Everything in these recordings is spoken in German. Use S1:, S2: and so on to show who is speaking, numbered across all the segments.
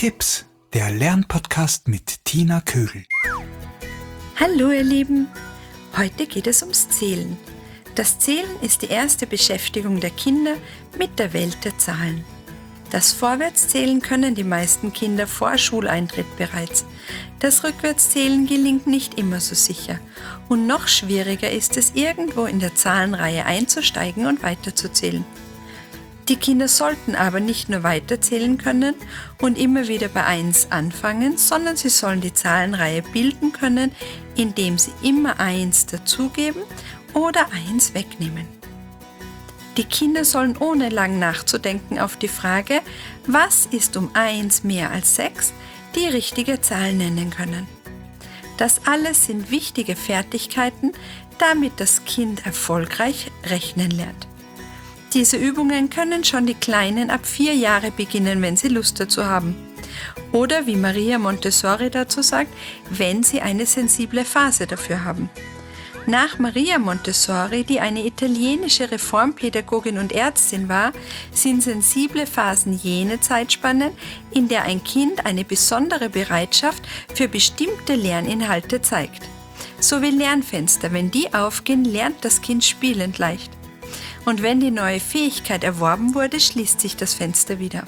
S1: Tipps, der Lernpodcast mit Tina Kögel.
S2: Hallo ihr Lieben, heute geht es ums Zählen. Das Zählen ist die erste Beschäftigung der Kinder mit der Welt der Zahlen. Das Vorwärtszählen können die meisten Kinder vor Schuleintritt bereits. Das Rückwärtszählen gelingt nicht immer so sicher. Und noch schwieriger ist es, irgendwo in der Zahlenreihe einzusteigen und weiterzuzählen. Die Kinder sollten aber nicht nur weiterzählen können und immer wieder bei 1 anfangen, sondern sie sollen die Zahlenreihe bilden können, indem sie immer 1 dazugeben oder 1 wegnehmen. Die Kinder sollen ohne lang nachzudenken auf die Frage, was ist um 1 mehr als 6, die richtige Zahl nennen können. Das alles sind wichtige Fertigkeiten, damit das Kind erfolgreich rechnen lernt. Diese Übungen können schon die Kleinen ab 4 Jahre beginnen, wenn sie Lust dazu haben. Oder wie Maria Montessori dazu sagt, wenn sie eine sensible Phase dafür haben. Nach Maria Montessori, die eine italienische Reformpädagogin und Ärztin war, sind sensible Phasen jene Zeitspannen, in der ein Kind eine besondere Bereitschaft für bestimmte Lerninhalte zeigt. So wie Lernfenster, wenn die aufgehen, lernt das Kind spielend leicht. Und wenn die neue Fähigkeit erworben wurde, schließt sich das Fenster wieder.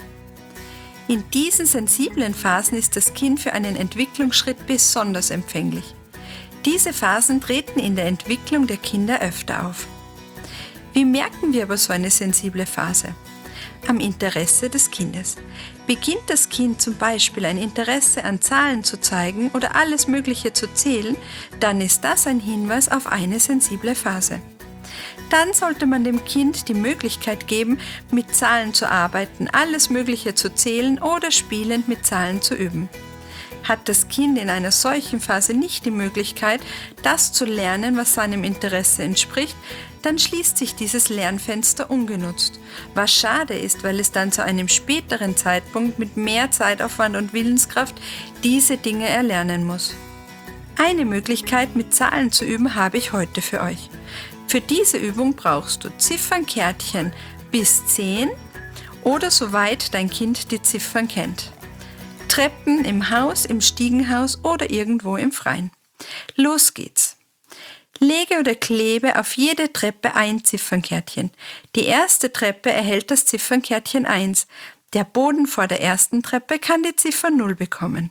S2: In diesen sensiblen Phasen ist das Kind für einen Entwicklungsschritt besonders empfänglich. Diese Phasen treten in der Entwicklung der Kinder öfter auf. Wie merken wir aber so eine sensible Phase? Am Interesse des Kindes. Beginnt das Kind zum Beispiel ein Interesse an Zahlen zu zeigen oder alles Mögliche zu zählen, dann ist das ein Hinweis auf eine sensible Phase. Dann sollte man dem Kind die Möglichkeit geben, mit Zahlen zu arbeiten, alles Mögliche zu zählen oder spielend mit Zahlen zu üben. Hat das Kind in einer solchen Phase nicht die Möglichkeit, das zu lernen, was seinem Interesse entspricht, dann schließt sich dieses Lernfenster ungenutzt. Was schade ist, weil es dann zu einem späteren Zeitpunkt mit mehr Zeitaufwand und Willenskraft diese Dinge erlernen muss. Eine Möglichkeit, mit Zahlen zu üben, habe ich heute für euch. Für diese Übung brauchst du Ziffernkärtchen bis 10 oder soweit dein Kind die Ziffern kennt. Treppen im Haus, im Stiegenhaus oder irgendwo im Freien. Los geht's! Lege oder klebe auf jede Treppe ein Ziffernkärtchen. Die erste Treppe erhält das Ziffernkärtchen 1. Der Boden vor der ersten Treppe kann die Ziffer 0 bekommen.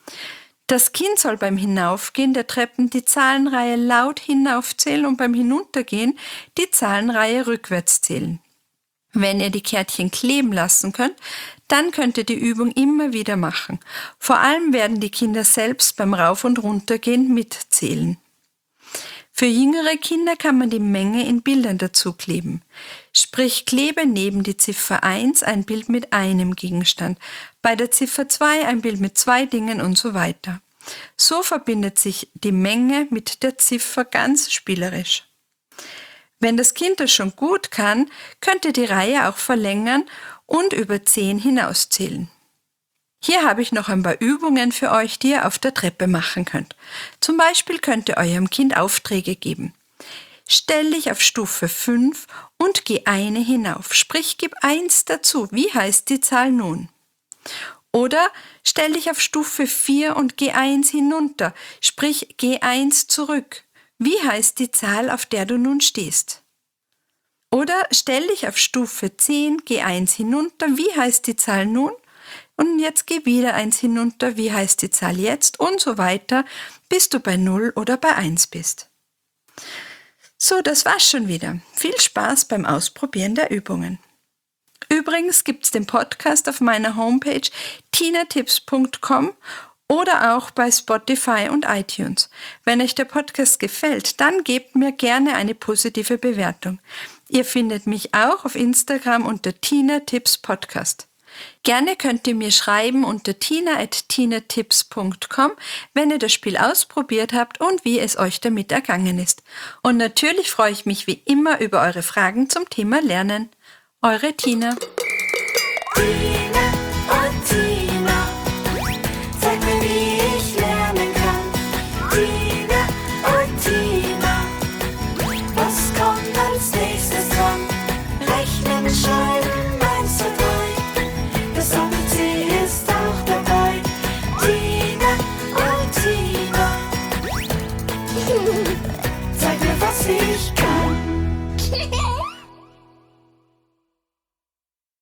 S2: Das Kind soll beim Hinaufgehen der Treppen die Zahlenreihe laut hinaufzählen und beim Hinuntergehen die Zahlenreihe rückwärts zählen. Wenn ihr die Kärtchen kleben lassen könnt, dann könnt ihr die Übung immer wieder machen. Vor allem werden die Kinder selbst beim Rauf- und Runtergehen mitzählen. Für jüngere Kinder kann man die Menge in Bildern dazu kleben. Sprich, klebe neben die Ziffer 1 ein Bild mit einem Gegenstand, bei der Ziffer 2 ein Bild mit 2 Dingen und so weiter. So verbindet sich die Menge mit der Ziffer ganz spielerisch. Wenn das Kind das schon gut kann, könnt ihr die Reihe auch verlängern und über 10 hinauszählen. Hier habe ich noch ein paar Übungen für euch, die ihr auf der Treppe machen könnt. Zum Beispiel könnt ihr eurem Kind Aufträge geben. Stell dich auf Stufe 5 und geh eine hinauf, sprich gib 1 dazu. Wie heißt die Zahl nun? Oder stell dich auf Stufe 4 und geh 1 hinunter, sprich geh 1 zurück. Wie heißt die Zahl, auf der du nun stehst? Oder stell dich auf Stufe 10, geh 1 hinunter, wie heißt die Zahl nun? Und jetzt geh wieder 1 hinunter, wie heißt die Zahl jetzt? Und so weiter, bis du bei 0 oder bei 1 bist. So, das war's schon wieder. Viel Spaß beim Ausprobieren der Übungen. Übrigens gibt's den Podcast auf meiner Homepage tinatips.com oder auch bei Spotify und iTunes. Wenn euch der Podcast gefällt, dann gebt mir gerne eine positive Bewertung. Ihr findet mich auch auf Instagram unter tinatipspodcast. Gerne könnt ihr mir schreiben unter tina@tinatips.com, wenn ihr das Spiel ausprobiert habt und wie es euch damit ergangen ist. Und natürlich freue ich mich wie immer über eure Fragen zum Thema Lernen. Eure Tina.